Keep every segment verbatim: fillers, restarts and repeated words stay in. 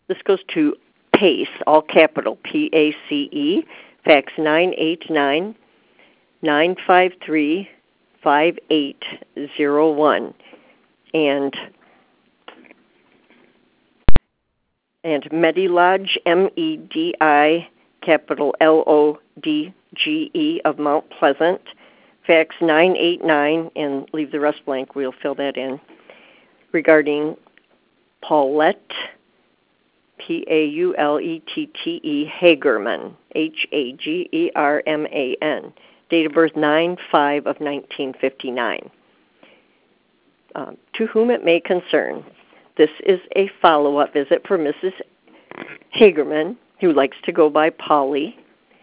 This goes to PACE, all capital, P A C E, fax nine eight nine, nine five three, five eight zero one. And and Medilodge, M E D I, capital L O D G E of Mount Pleasant, fax nine eight nine, and leave the rest blank, we'll fill that in, regarding Paulette, P A U L E T T E, Hagerman, H A G E R M A N, date of birth nine five of nineteen fifty-nine. Um, to whom it may concern, this is a follow-up visit for Missus Hagerman, who likes to go by Polly.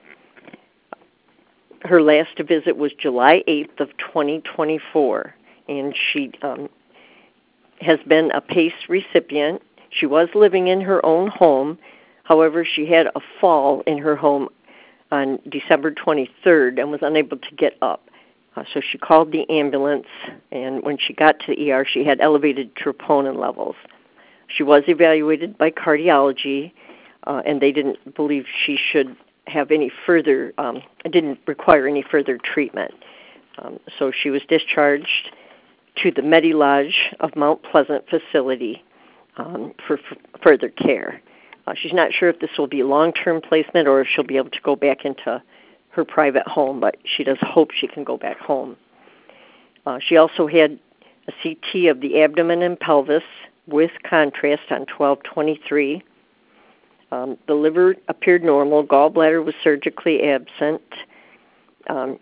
Her last visit was July eighth of twenty twenty-four, and she um, has been a PACE recipient. She was living in her own home. However, she had a fall in her home on December twenty-third and was unable to get up. Uh, so she called the ambulance, and when she got to the E R, she had elevated troponin levels. She was evaluated by cardiology, uh, and they didn't believe she should have any further, um, didn't require any further treatment. Um, so she was discharged to the Medilodge of Mount Pleasant facility um, for, for further care. Uh, she's not sure if this will be long-term placement or if she'll be able to go back into her private home, but she does hope she can go back home. Uh, she also had a C T of the abdomen and pelvis with contrast on twelve twenty-three. Um, the liver appeared normal. Gallbladder was surgically absent. Um,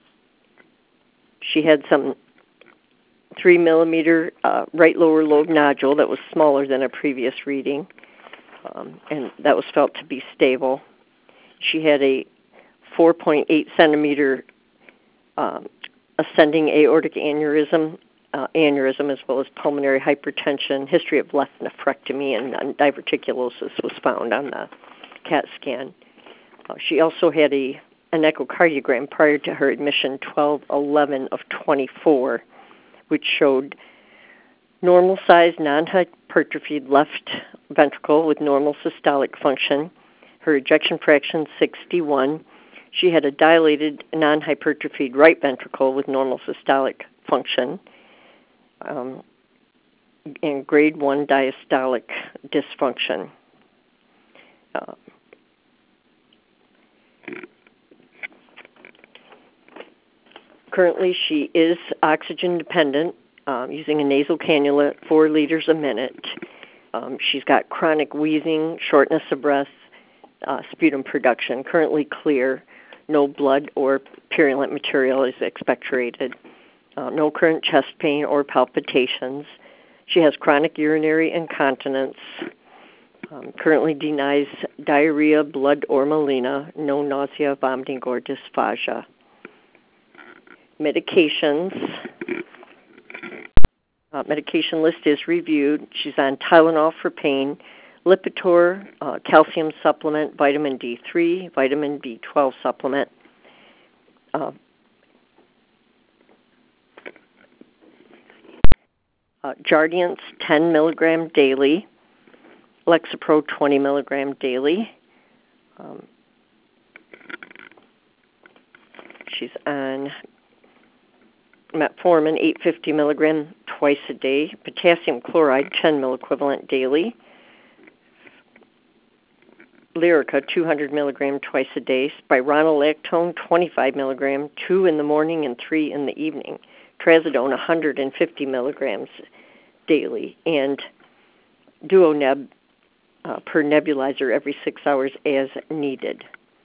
she had some three millimeter uh, right lower lobe nodule that was smaller than a previous reading, um, and that was felt to be stable. She had a four point eight centimeter um, ascending aortic aneurysm, uh, aneurysm, as well as pulmonary hypertension. History of left nephrectomy and, and diverticulosis was found on the CAT scan. Uh, she also had a an echocardiogram prior to her admission, twelve eleven of twenty-four, which showed normal-sized, non-hypertrophied left ventricle with normal systolic function. Her ejection fraction, sixty-one. She had a dilated, non-hypertrophied right ventricle with normal systolic function, um, and grade one diastolic dysfunction. Uh, currently, she is oxygen dependent, um, using a nasal cannula, four liters a minute. Um, she's got chronic wheezing, shortness of breath, uh, sputum production, currently clear. No blood or purulent material is expectorated. Uh, no current chest pain or palpitations. She has chronic urinary incontinence. Um, currently denies diarrhea, blood, or melena. No nausea, vomiting, or dysphagia. Medications. Uh, medication list is reviewed. She's on Tylenol for pain, Lipitor, uh, calcium supplement, vitamin D three, vitamin B twelve supplement. Uh, uh, Jardiance ten milligram daily, Lexapro twenty milligram daily. Um, she's on metformin eight hundred fifty milligram twice a day, potassium chloride ten milliequivalent daily. Lyrica, two hundred milligram twice a day. Spironolactone, twenty-five milligram, two in the morning and three in the evening. Trazodone, one hundred fifty milligrams daily. And Duoneb uh, per nebulizer every six hours as needed.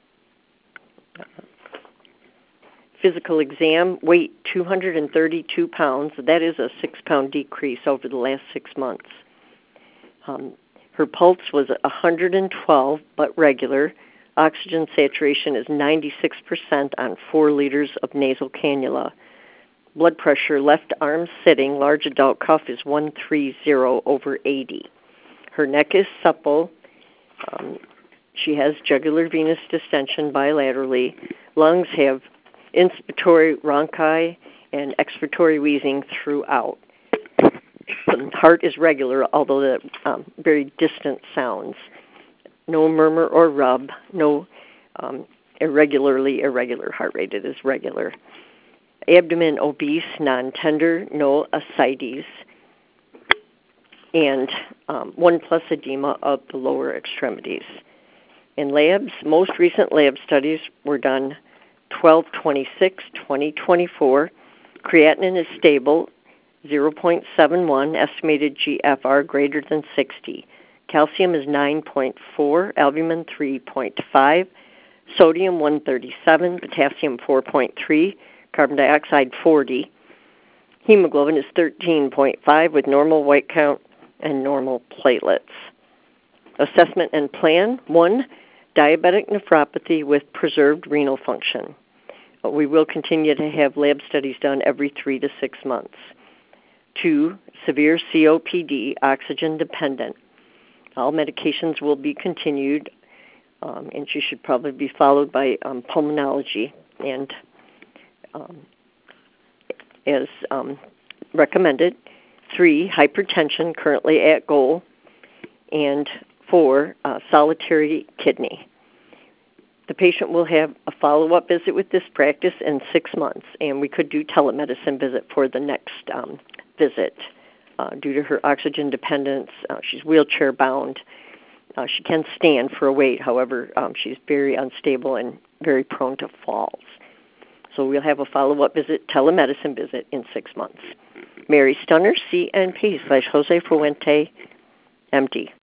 Physical exam, weight two hundred thirty-two pounds. That is a six-pound decrease over the last six months. Um, Her pulse was one hundred twelve, but regular. Oxygen saturation is ninety-six percent on four liters of nasal cannula. Blood pressure, left arm sitting, large adult cuff is one thirty over eighty. Her neck is supple. Um, she has jugular venous distension bilaterally. Lungs have inspiratory rhonchi and expiratory wheezing throughout. Heart is regular, although the um, very distant sounds. No murmur or rub. No um, irregularly irregular heart rate. It is regular. Abdomen obese, non-tender, no ascites, and um, one plus edema of the lower extremities. In labs, most recent lab studies were done twelve twenty-six twenty twenty-four. Creatinine is stable, zero point seven one, estimated G F R greater than sixty. Calcium is nine point four, albumin three point five, sodium one thirty-seven, potassium four point three, carbon dioxide forty. Hemoglobin is thirteen point five with normal white count and normal platelets. Assessment and plan. One, diabetic nephropathy with preserved renal function. We will continue to have lab studies done every three to six months. Two, severe C O P D, oxygen dependent. All medications will be continued, um, and she should probably be followed by um, pulmonology and um, as um, recommended. Three, hypertension, currently at goal. And four, uh, solitary kidney. The patient will have a follow-up visit with this practice in six months, and we could do telemedicine visit for the next um, visit. Uh, due to her oxygen dependence, uh, she's wheelchair-bound. Uh, she can stand for a weight, however, um, she's very unstable and very prone to falls. So we'll have a follow-up visit, telemedicine visit in six months. Mary Stunner, C N P slash Jose Fuente, M D.